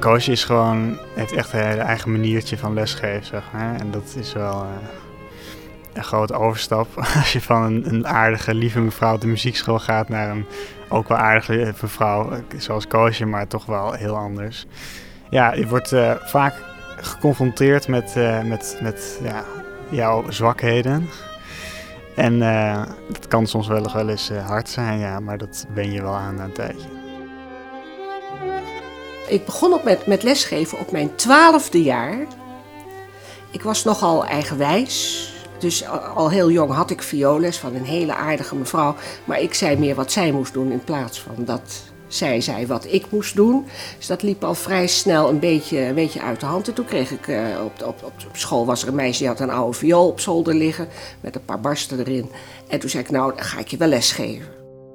Koosje heeft echt een hele eigen maniertje van lesgeven, zeg maar. En dat is wel een grote overstap. Als je van een aardige, lieve mevrouw op de muziekschool gaat naar een ook wel aardige mevrouw zoals Koosje, maar toch wel heel anders. Ja, je wordt vaak geconfronteerd met jouw zwakheden. En dat kan soms wel eens hard zijn, ja, maar dat ben je wel aan een tijdje. Ik begon met lesgeven op mijn 12e jaar. Ik was nogal eigenwijs. Dus al heel jong had ik vioolles van een hele aardige mevrouw. Maar ik zei meer wat zij moest doen in plaats van dat zij zei wat ik moest doen. Dus dat liep al vrij snel een beetje uit de hand. En toen kreeg ik op school was er een meisje die had een oude viool op zolder liggen. Met een paar barsten erin. En toen zei ik, nou, dan ga ik je wel lesgeven.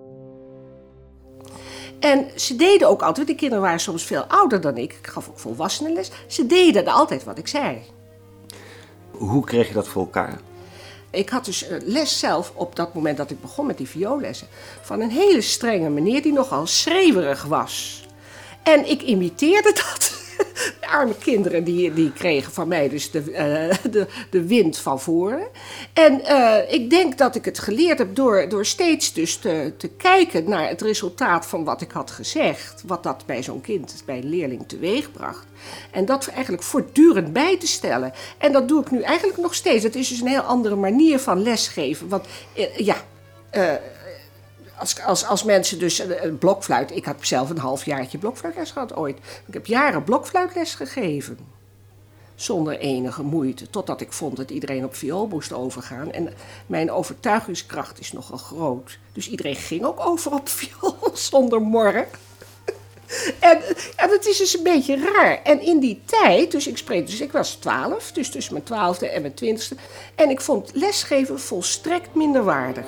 En ze deden ook altijd, die kinderen waren soms veel ouder dan ik gaf ook volwassenenles. Ze deden altijd wat ik zei. Hoe kreeg je dat voor elkaar? Ik had dus les zelf op dat moment dat ik begon met die vioollessen van een hele strenge meneer die nogal schreeuwerig was. En ik imiteerde dat. De arme kinderen die kregen van mij dus de wind van voren. En ik denk dat ik het geleerd heb door steeds dus te kijken naar het resultaat van wat ik had gezegd. Wat dat bij zo'n kind, bij een leerling teweegbracht. En dat eigenlijk voortdurend bij te stellen. En dat doe ik nu eigenlijk nog steeds. Het is dus een heel andere manier van lesgeven. Want als mensen dus een blokfluit... Ik had zelf een halfjaartje blokfluitles gehad ooit. Ik heb jaren blokfluitles gegeven. Zonder enige moeite. Totdat ik vond dat iedereen op viool moest overgaan. En mijn overtuigingskracht is nogal groot. Dus iedereen ging ook over op viool zonder morren. En het is dus een beetje raar. En in die tijd, dus ik was 12, dus tussen mijn 12e en mijn 20e. En ik vond lesgeven volstrekt minderwaardig.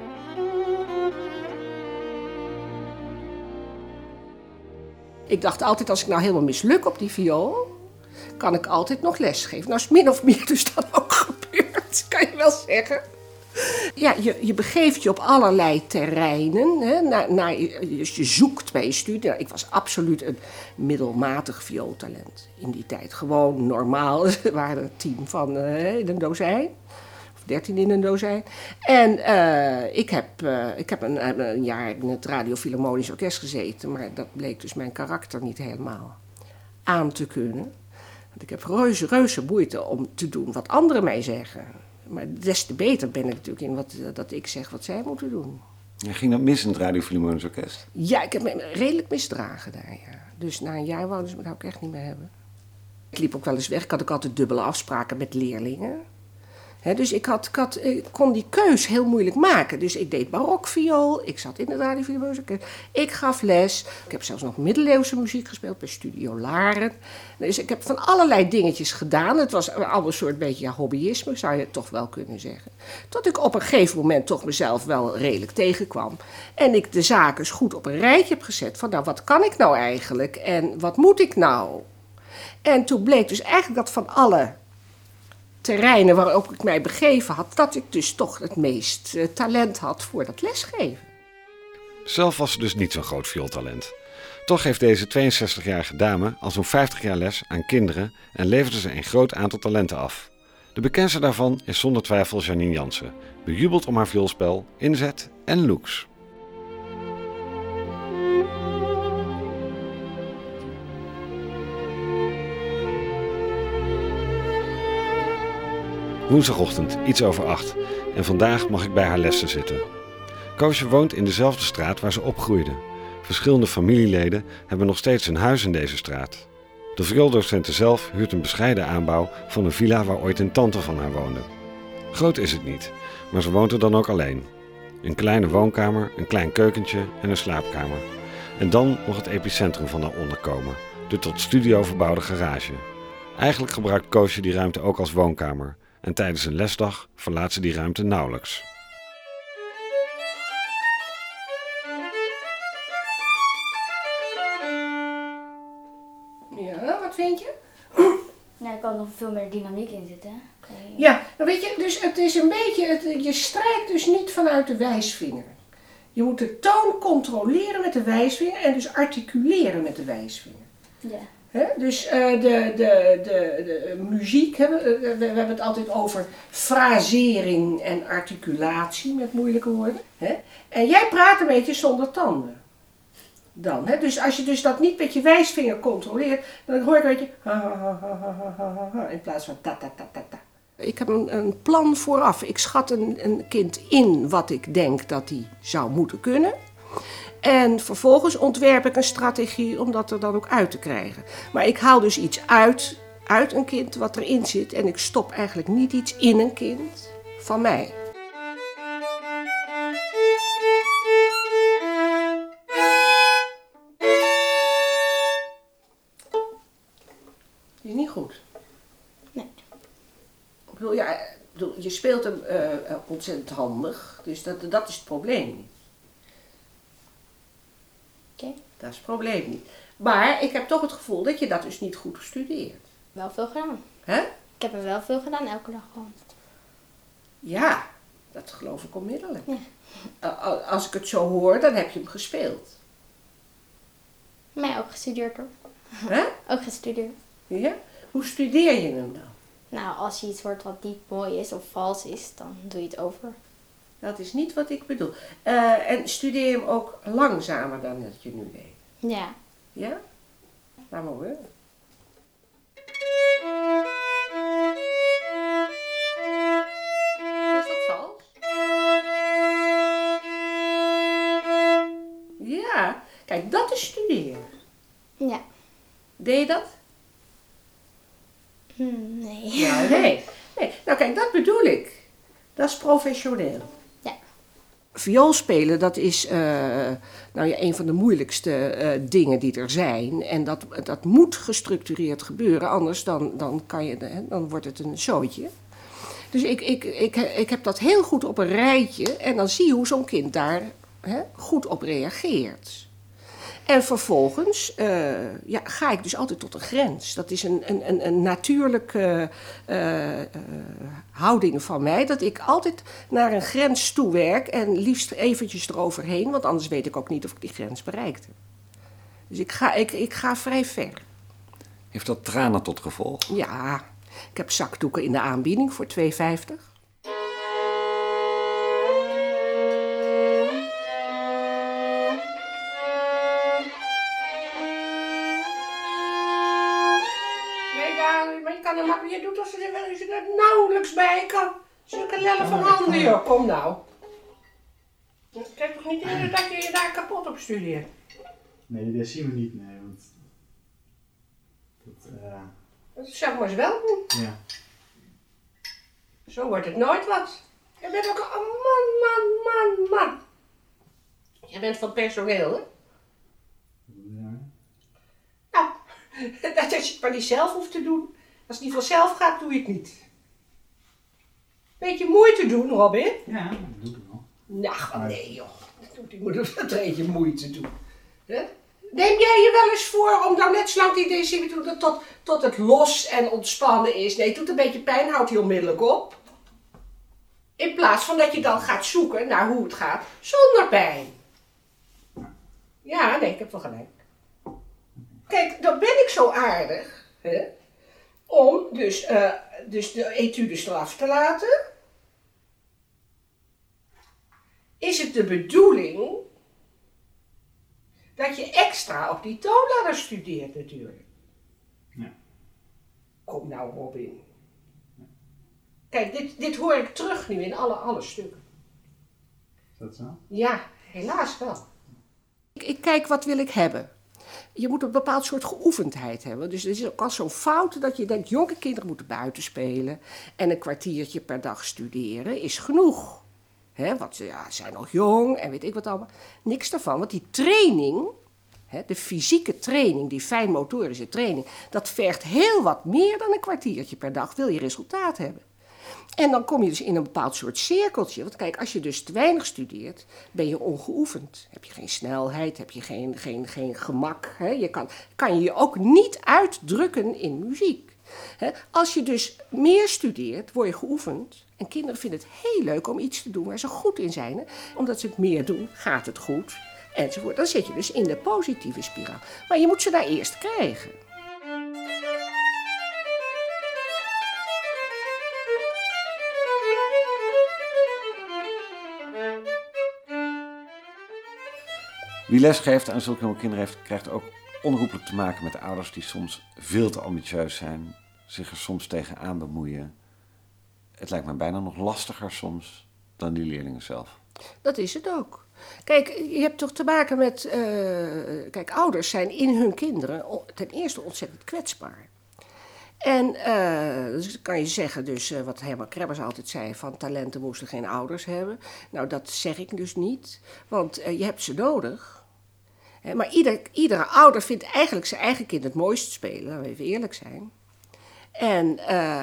Ik dacht altijd, als ik nou helemaal misluk op die viool, kan ik altijd nog lesgeven. Nou is min of meer dus dat ook gebeurd, kan je wel zeggen. Ja, je begeeft je op allerlei terreinen. Hè, dus je zoekt bij je studie. Nou, ik was absoluut een middelmatig viooltalent in die tijd. Gewoon normaal. Er waren 10 van in een dozijn. Of 13 in een dozijn. En ik heb een jaar in het Radio Philharmonisch Orkest gezeten. Maar dat bleek dus mijn karakter niet helemaal aan te kunnen. Want ik heb reuze moeite om te doen wat anderen mij zeggen. Maar des te beter ben ik natuurlijk in dat ik zeg wat zij moeten doen. Ja, ging dat mis in het Radio Philharmonisch Orkest? Ja, ik heb me redelijk misdragen daar, ja. Dus na een jaar wouden ze me nou ook echt niet meer hebben. Ik liep ook wel eens weg. Ik had ook altijd dubbele afspraken met leerlingen. Dus ik kon die keus heel moeilijk maken. Dus ik deed barokviool, ik zat in het Radio Philharmonisch Orkest, ik gaf les. Ik heb zelfs nog middeleeuwse muziek gespeeld bij Studio Laren. Dus ik heb van allerlei dingetjes gedaan. Het was allemaal een soort beetje hobbyisme, zou je toch wel kunnen zeggen. Tot ik op een gegeven moment toch mezelf wel redelijk tegenkwam. En ik de zaken eens goed op een rijtje heb gezet van, nou, wat kan ik nou eigenlijk en wat moet ik nou? En toen bleek dus eigenlijk dat van alle terreinen waarop ik mij begeven had, dat ik dus toch het meest talent had voor dat lesgeven. Zelf was ze dus niet zo'n groot viooltalent. Toch geeft deze 62-jarige dame al zo'n 50 jaar les aan kinderen en leverde ze een groot aantal talenten af. De bekendste daarvan is zonder twijfel Janine Jansen, bejubeld om haar vioolspel, inzet en looks. Woensdagochtend, iets over 8. En vandaag mag ik bij haar lessen zitten. Koosje woont in dezelfde straat waar ze opgroeide. Verschillende familieleden hebben nog steeds een huis in deze straat. De viooldocenten zelf huurt een bescheiden aanbouw van een villa waar ooit een tante van haar woonde. Groot is het niet, maar ze woont er dan ook alleen. Een kleine woonkamer, een klein keukentje en een slaapkamer. En dan nog het epicentrum van haar onderkomen, de tot studio verbouwde garage. Eigenlijk gebruikt Koosje die ruimte ook als woonkamer. En tijdens een lesdag verlaat ze die ruimte nauwelijks. Ja, wat vind je? Nou, er kan nog veel meer dynamiek in zitten. Ja, weet je, dus het is een beetje, je strijkt dus niet vanuit de wijsvinger. Je moet de toon controleren met de wijsvinger en dus articuleren met de wijsvinger. Ja. Dus de muziek, we hebben het altijd over frasering en articulatie met moeilijke woorden. En jij praat een beetje zonder tanden. Dan, Dus als je dus dat niet met je wijsvinger controleert, dan hoor ik een beetje in plaats van ta ta ta ta ta. Ik heb een plan vooraf. Ik schat een kind in wat ik denk dat hij zou moeten kunnen. En vervolgens ontwerp ik een strategie om dat er dan ook uit te krijgen. Maar ik haal dus iets uit een kind wat erin zit. En ik stop eigenlijk niet iets in een kind van mij. Is niet goed. Nee. Ik bedoel, je speelt hem ontzettend handig. Dus dat is het probleem niet. Oké. Dat is het probleem niet. Maar ik heb toch het gevoel dat je dat dus niet goed studeert. Wel veel gedaan. Hè? Ik heb er wel veel gedaan, elke dag gewoon. Ja, dat geloof ik onmiddellijk. Ja. Als ik het zo hoor, dan heb je hem gespeeld. Mij ook gestudeerd hoor. Hè? Ook gestudeerd. Ja? Hoe studeer je hem dan? Nou, als je iets hoort wat niet mooi is of vals is, dan doe je het over. Dat is niet wat ik bedoel. En studeer je hem ook langzamer dan dat je nu deed? Ja. Ja? Laat maar horen. Is dat vals? Ja. Kijk, dat is studeren. Ja. Deed je dat? Nee. Nou, nee. Nou kijk, dat bedoel ik. Dat is professioneel. Ja. Viool spelen, dat is een van de moeilijkste dingen die er zijn. En dat moet gestructureerd gebeuren, anders dan wordt het een zootje. Dus ik heb dat heel goed op een rijtje en dan zie je hoe zo'n kind daar goed op reageert. En vervolgens ga ik dus altijd tot een grens. Dat is een natuurlijke houding van mij. Dat ik altijd naar een grens toe werk en liefst eventjes eroverheen. Want anders weet ik ook niet of ik die grens bereikt heb. Dus ik ga vrij ver. Heeft dat tranen tot gevolg? Ja, ik heb zakdoeken in de aanbieding voor €2,50. Je doet als je er nauwelijks bij kan. Zulke lellen van handen, joh. Kom nou. Kijk toch niet in dat je je daar kapot op studeert? Nee, dat zien we niet, nee. Want Dat zou ik maar eens wel doen. Ja. Zo wordt het nooit wat. Je bent ook een man. Je bent van personeel, hè? Ja. Nou, dat je het maar niet zelf hoeft te doen. Als het niet vanzelf gaat, doe je het niet. Beetje moeite doen, Robin. Ja, dat doe ik wel. Nou, nee joh. Je moet een beetje moeite doen. He? Neem jij je wel eens voor om dan net zo lang die DC te doen tot het los en ontspannen is? Nee, het doet een beetje pijn, houdt hij onmiddellijk op. In plaats van dat je dan gaat zoeken naar hoe het gaat zonder pijn. Ja, nee, ik heb wel gelijk. Kijk, dan ben ik zo aardig, om dus de etudes eraf te laten. Is het de bedoeling dat je extra op die toonladder studeert natuurlijk? Ja. Kom nou, Robin. Kijk, dit hoor ik terug nu in alle stukken. Is dat zo? Ja, helaas wel. Ik kijk, wat wil ik hebben? Je moet een bepaald soort geoefendheid hebben. Dus er is ook al zo'n fout dat je denkt, jonge kinderen moeten buiten spelen en een kwartiertje per dag studeren is genoeg. Want ze zijn nog jong en weet ik wat allemaal. Niks daarvan, want die training, de fysieke training, die fijnmotorische training, dat vergt heel wat meer dan een kwartiertje per dag, wil je resultaat hebben. En dan kom je dus in een bepaald soort cirkeltje. Want kijk, als je dus te weinig studeert, ben je ongeoefend. Heb je geen snelheid, heb je geen gemak. Je kan je ook niet uitdrukken in muziek. Als je dus meer studeert, word je geoefend. En kinderen vinden het heel leuk om iets te doen waar ze goed in zijn. Omdat ze het meer doen, gaat het goed. Enzovoort. Dan zit je dus in de positieve spiraal. Maar je moet ze daar eerst krijgen. Wie lesgeeft aan zulke jonge kinderen krijgt ook onherroepelijk te maken met ouders die soms veel te ambitieus zijn, zich er soms tegenaan bemoeien. Het lijkt me bijna nog lastiger soms dan die leerlingen zelf. Dat is het ook. Kijk, je hebt toch te maken met... Kijk, ouders zijn in hun kinderen ten eerste ontzettend kwetsbaar. En dus kan je zeggen, wat Herman Krebbers altijd zei, van talenten moesten geen ouders hebben. Nou, dat zeg ik dus niet, want je hebt ze nodig. Maar iedere ouder vindt eigenlijk zijn eigen kind het mooist spelen, laten we even eerlijk zijn. En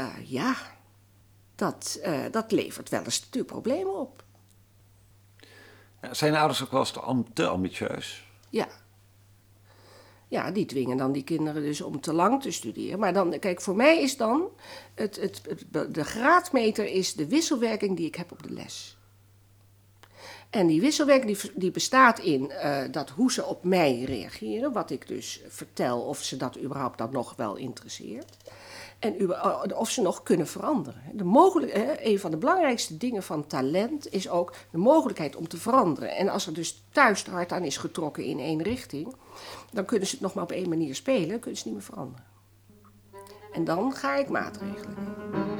dat levert wel eens natuurlijk problemen op. Ja, zijn ouders ook wel eens te ambitieus? Ja. Ja, die dwingen dan die kinderen dus om te lang te studeren. Maar dan, kijk, voor mij is dan de graadmeter is de wisselwerking die ik heb op de les. En die wisselwerking die bestaat in dat hoe ze op mij reageren, wat ik dus vertel, of ze dat überhaupt dan nog wel interesseert. En of ze nog kunnen veranderen. Een van de belangrijkste dingen van talent is ook de mogelijkheid om te veranderen. En als er dus thuis te hard aan is getrokken in één richting, dan kunnen ze het nog maar op één manier spelen, kunnen ze niet meer veranderen. En dan ga ik maatregelen nemen.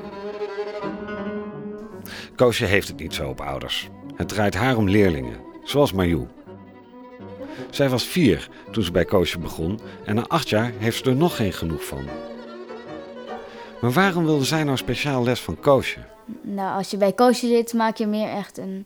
Koosje heeft het niet zo op ouders. Het draait haar om leerlingen, zoals Marjoe. Zij was 4 toen ze bij Koosje begon en na 8 jaar heeft ze er nog geen genoeg van. Maar waarom wilde zij nou speciaal les van Koosje? Nou, als je bij Koosje zit, maak je meer echt een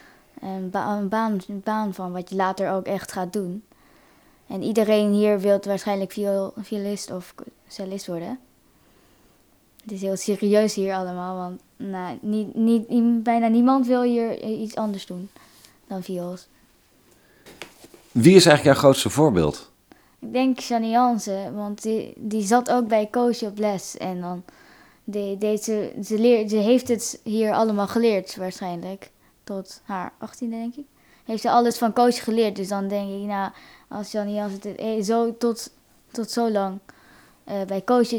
baan van wat je later ook echt gaat doen. En iedereen hier wil waarschijnlijk violist of cellist worden. Het is heel serieus hier allemaal, want bijna niemand wil hier iets anders doen dan viool. Wie is eigenlijk jouw grootste voorbeeld? Ik denk Jannie Jansen, want die zat ook bij Koosje op les. En dan ze heeft het hier allemaal geleerd waarschijnlijk. Tot haar 18e, denk ik. Heeft ze alles van Koosje geleerd. Dus dan denk ik, nou, als Jannie Jansen het zo tot zo lang bij Koosje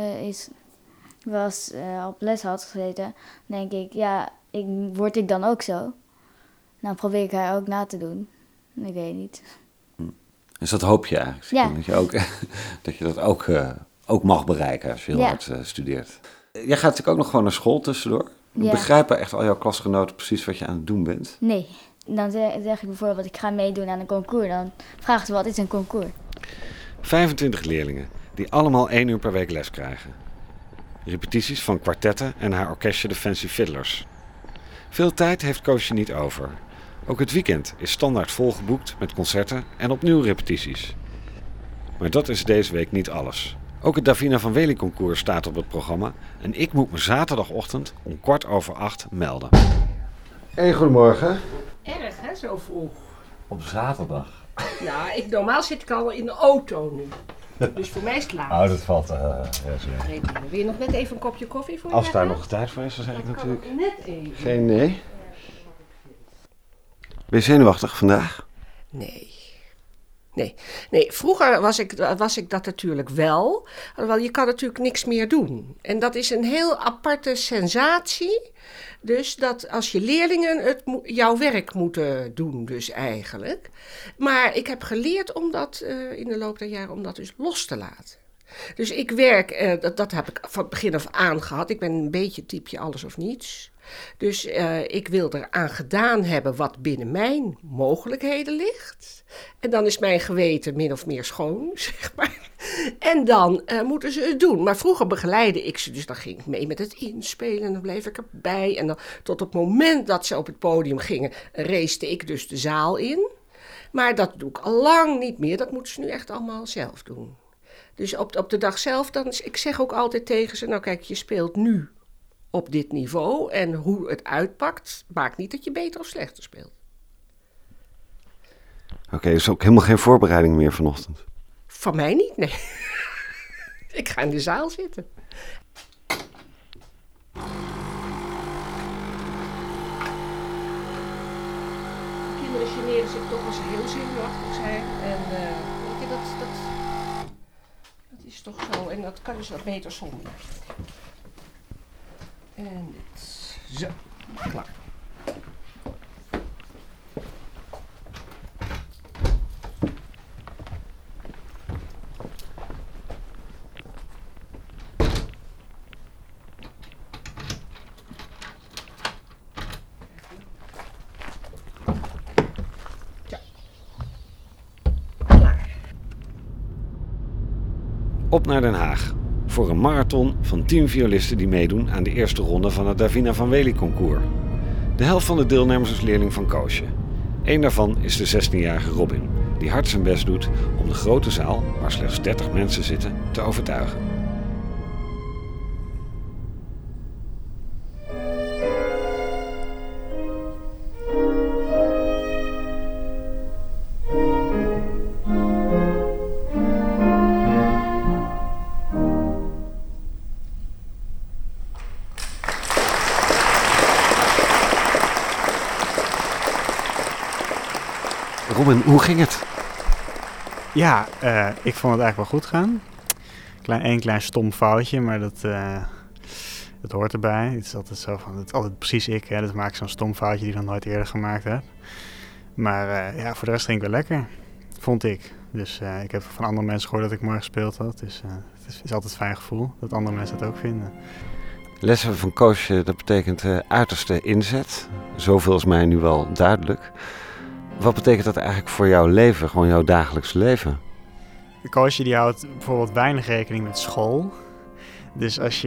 op les had gezeten, denk ik, ja, word ik dan ook zo? Nou, probeer ik haar ook na te doen. Ik weet niet. Dus dat hoop je eigenlijk. Ja. Dat je dat ook mag bereiken als je heel hard studeert. Jij gaat natuurlijk ook nog gewoon naar school tussendoor. Ja. Begrijpen echt al jouw klasgenoten precies wat je aan het doen bent? Nee. Dan zeg ik bijvoorbeeld, ik ga meedoen aan een concours. Dan vragen ze, wat is een concours? 25 leerlingen die allemaal 1 uur per week les krijgen. Repetities van kwartetten en haar orkestje de Fancy Fiddlers. Veel tijd heeft Koosje niet over. Ook het weekend is standaard volgeboekt met concerten en opnieuw repetities. Maar dat is deze week niet alles. Ook het Davina van Wely concours staat op het programma en ik moet me zaterdagochtend om 7:15 melden. Hey, goedemorgen. Erg, hè, zo vroeg. Op zaterdag? Ja, normaal zit ik al in de auto nu. Dus voor mij is het laat. Oh, dat valt. Wil je nog net even een kopje koffie voor je? Als daar nog tijd voor is, dan zeg ik natuurlijk Net even. geen nee. Ben je zenuwachtig vandaag? Nee, vroeger was ik dat natuurlijk wel. Alhoewel, je kan natuurlijk niks meer doen. En dat is een heel aparte sensatie. Dus dat als je leerlingen jouw werk moeten doen dus eigenlijk. Maar ik heb geleerd om dat in de loop der jaren om dat dus los te laten. Dus ik werk, dat heb ik van het begin af aan gehad. Ik ben een beetje typje alles of niets. Dus ik wil eraan gedaan hebben wat binnen mijn mogelijkheden ligt. En dan is mijn geweten min of meer schoon, zeg maar. En dan moeten ze het doen. Maar vroeger begeleidde ik ze, dus dan ging ik mee met het inspelen. En dan bleef ik erbij. En dan tot op het moment dat ze op het podium gingen, racete ik dus de zaal in. Maar dat doe ik al lang niet meer. Dat moeten ze nu echt allemaal zelf doen. Dus op de dag zelf, ik zeg ook altijd tegen ze, nou kijk, je speelt nu op dit niveau. En hoe het uitpakt, maakt niet dat je beter of slechter speelt. Oké, dus ook helemaal geen voorbereiding meer vanochtend? Van mij niet, nee. Ik ga in de zaal zitten. Kinderen generen zich toch als ze heel zenuwachtig zijn. En weet je, dat is toch zo. En dat kan dus wat beter zonder. En dit. Zo, klaar. Op naar Den Haag. Voor een marathon van 10 violisten die meedoen aan de eerste ronde van het Davina van Wely concours. De helft van de deelnemers is leerling van Koosje. Eén daarvan is de 16-jarige Robin, die hard zijn best doet om de grote zaal, waar slechts 30 mensen zitten, te overtuigen. Robin, hoe ging het? Ja, ik vond het eigenlijk wel goed gaan. Eén klein stom foutje, maar dat hoort erbij. Het is altijd zo van, het is altijd precies ik. Hè? Dat maak ik zo'n stom foutje die ik nog nooit eerder gemaakt heb. Maar voor de rest ging het wel lekker, vond ik. Dus ik heb van andere mensen gehoord dat ik mooi gespeeld had. Dus het is altijd een fijn gevoel dat andere mensen het ook vinden. Lessen van Koosje, dat betekent uiterste inzet. Zoveel is mij nu wel duidelijk. Wat betekent dat eigenlijk voor jouw leven, gewoon jouw dagelijks leven? Koosje die houdt bijvoorbeeld weinig rekening met school. Dus als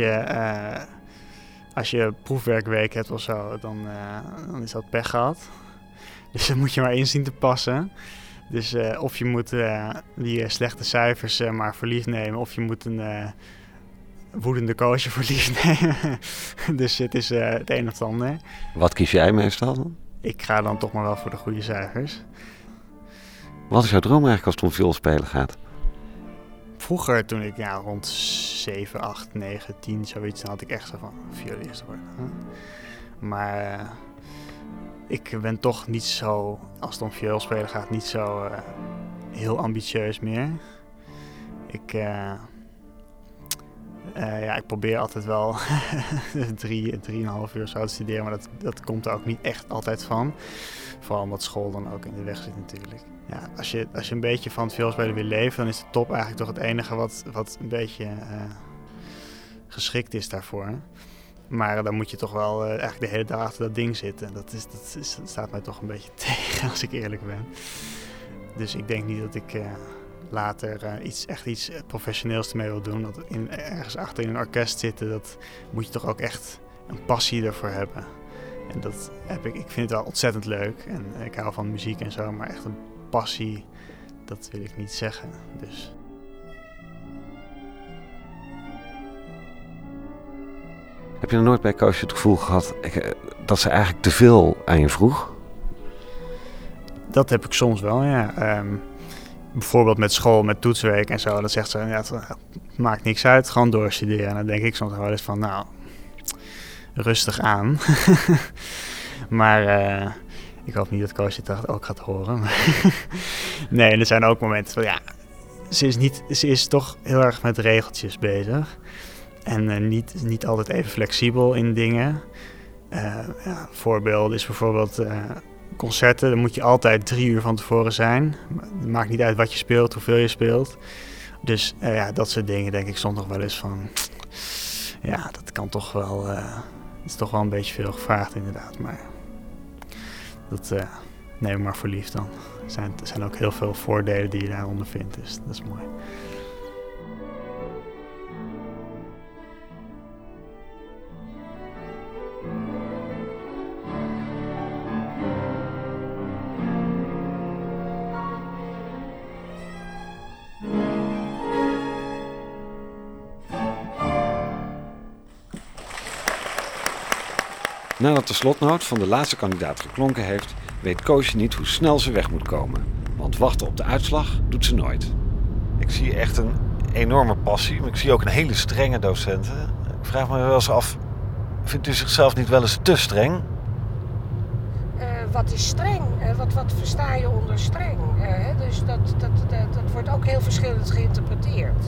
je proefwerkweek hebt of zo, dan is dat pech gehad. Dus dat moet je maar inzien te passen. Dus of je moet die slechte cijfers maar voor lief nemen, of je moet een woedende Koosje voor lief nemen. Dus het is het een of het ander. Wat kies jij meestal dan? Ik ga dan toch maar wel voor de goede cijfers. Wat is jouw droom eigenlijk als het om viool spelen gaat? Vroeger, toen ik rond 7, 8, 9, 10 zoiets, dan had ik echt zo van violist worden. Maar ik ben toch niet zo, als het om viool spelen gaat, niet zo heel ambitieus meer. Ik probeer altijd wel 3,5 uur zo te studeren, maar dat komt er ook niet echt altijd van. Vooral omdat school dan ook in de weg zit natuurlijk. Ja, als je een beetje van het vioolspelen wil leven, dan is de top eigenlijk toch het enige wat een beetje geschikt is daarvoor. Maar dan moet je toch wel eigenlijk de hele dag achter dat ding zitten. Dat staat mij toch een beetje tegen, als ik eerlijk ben. Dus ik denk niet dat ik later iets professioneels ermee wil doen. Dat ergens achter in een orkest zitten, dat moet je toch ook echt een passie ervoor hebben. En dat heb ik vind het wel ontzettend leuk. En ik hou van muziek en zo, maar echt een passie, dat wil ik niet zeggen. Dus. Heb je nog nooit bij Koosje het gevoel gehad dat ze eigenlijk te veel aan je vroeg? Dat heb ik soms wel, ja. Bijvoorbeeld met school, met toetsweek en zo. Dan zegt ze, het maakt niks uit, gewoon doorstuderen. En dan denk ik soms wel eens van, rustig aan. Maar ik hoop niet dat Koosje het ook gaat horen. Nee, er zijn ook momenten van, ze is toch heel erg met regeltjes bezig. En niet altijd even flexibel in dingen. Voorbeeld is bijvoorbeeld concerten. Dan moet je altijd 3 uur van tevoren zijn. Het maakt niet uit wat je speelt, hoeveel je speelt. Dus dat soort dingen denk ik soms nog wel eens van. Ja, dat kan toch wel. Het is toch wel een beetje veel gevraagd inderdaad. Maar dat neem ik maar voor lief dan. Er zijn ook heel veel voordelen die je daaronder vindt. Dus dat is mooi. Nadat de slotnoot van de laatste kandidaat geklonken heeft, weet Koosje niet hoe snel ze weg moet komen. Want wachten op de uitslag doet ze nooit. Ik zie echt een enorme passie, maar ik zie ook een hele strenge docent. Ik vraag me wel eens af, vindt u zichzelf niet wel eens te streng? Wat is streng? Wat versta je onder streng? Dus dat wordt ook heel verschillend geïnterpreteerd.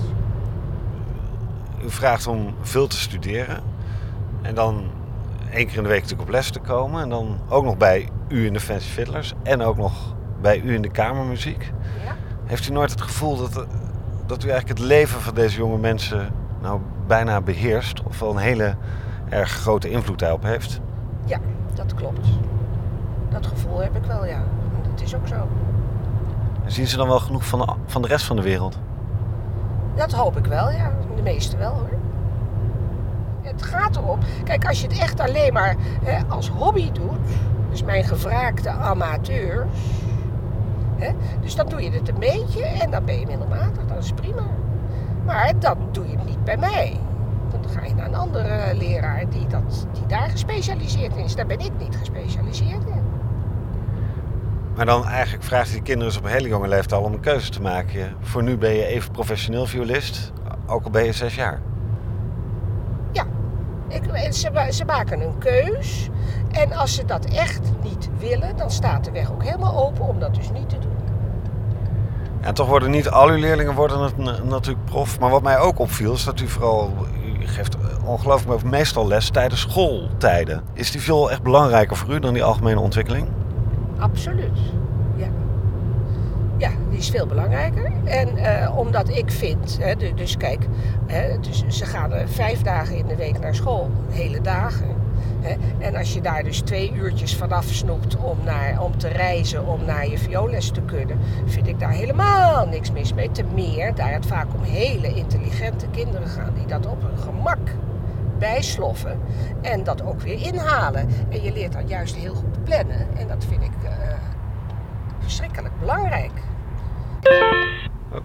U vraagt om veel te studeren en dan 1 keer in de week natuurlijk op les te komen. En dan ook nog bij u in de Fancy Fiddlers en ook nog bij u in de kamermuziek. Ja. Heeft u nooit het gevoel dat u eigenlijk het leven van deze jonge mensen nou bijna beheerst? Of wel een hele erg grote invloed daarop heeft? Ja, dat klopt. Dat gevoel heb ik wel, ja. En dat is ook zo. En zien ze dan wel genoeg van de rest van de wereld? Dat hoop ik wel, ja. De meeste wel, hoor. Het gaat erom. Kijk, als je het echt alleen maar als hobby doet, dus mijn gevraagde amateurs, dus dan doe je het een beetje en dan ben je middelmatig, dat is prima. Maar dan doe je het niet bij mij. Dan ga je naar een andere leraar die daar gespecialiseerd in is. Daar ben ik niet gespecialiseerd in. Maar dan eigenlijk vraagt hij de kinderen dus op een hele jonge leeftijd al om een keuze te maken. Voor nu ben je even professioneel violist, ook al ben je 6 jaar. Ja, ze maken een keus. En als ze dat echt niet willen, dan staat de weg ook helemaal open om dat dus niet te doen. En toch worden niet al uw leerlingen natuurlijk prof. Maar wat mij ook opviel is dat u geeft ongelooflijk meestal les tijdens schooltijden. Is die viool echt belangrijker voor u dan die algemene ontwikkeling? Absoluut, ja. Ja, die is veel belangrijker. En omdat ik vind, dus kijk, dus ze gaan 5 dagen in de week naar school, hele dagen. En als je daar dus 2 uurtjes vanaf snoept om te reizen, om naar je vioolles te kunnen, vind ik daar helemaal niks mis mee. Te meer, daar het vaak om hele intelligente kinderen gaan die dat op hun gemak bijsloffen en dat ook weer inhalen. En je leert dan juist heel goed plannen en dat vind ik verschrikkelijk belangrijk. Oh.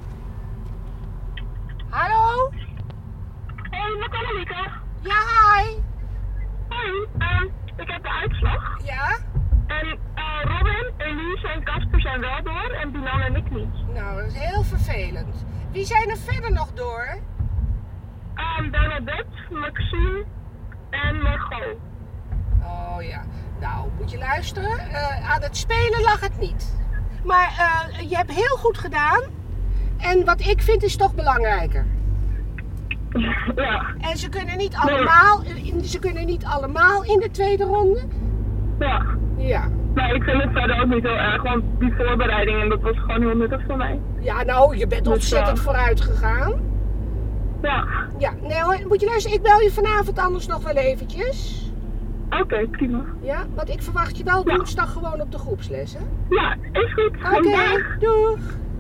Hallo? Hey, met Annelieke. Ja, hi. Hoi, ik heb de uitslag. Ja? En Robin, Elise en Casper zijn wel door en Bilan en ik niet. Nou, dat is heel vervelend. Wie zijn er verder nog door? Bernadette, Maxime en Margot. Oh ja. Nou, moet je luisteren. Aan het spelen lag het niet. Maar je hebt heel goed gedaan. En wat ik vind is toch belangrijker. Ja. En ze kunnen niet allemaal in de tweede ronde. Ja. Ja. Maar ik vind het verder ook niet heel erg, want die voorbereiding en dat was gewoon heel nuttig voor mij. Ja, nou, je bent Dus, ontzettend vooruit gegaan. Ja. Ja, nee hoor, moet je luisteren, ik bel je vanavond anders nog wel eventjes. Oké, prima. Ja, want ik verwacht je wel woensdag gewoon op de groepsles, hè? Ja, is goed. Oké, Dag. doeg.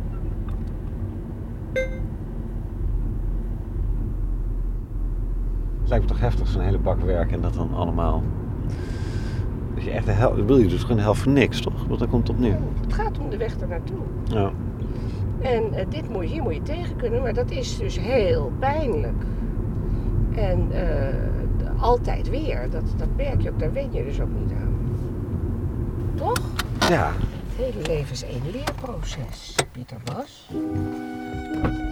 Het lijkt me toch heftig, zo'n hele bak werk en dat dan allemaal. Dat je echt wil je dus gewoon de helft voor niks, toch? Want daar komt het op neer. Het gaat om de weg ernaartoe. Ja. En hier moet je tegen kunnen, maar dat is dus heel pijnlijk. En altijd weer, dat merk je ook, daar weet je dus ook niet aan. Toch? Ja. Het hele leven is één leerproces, Pieter Bas.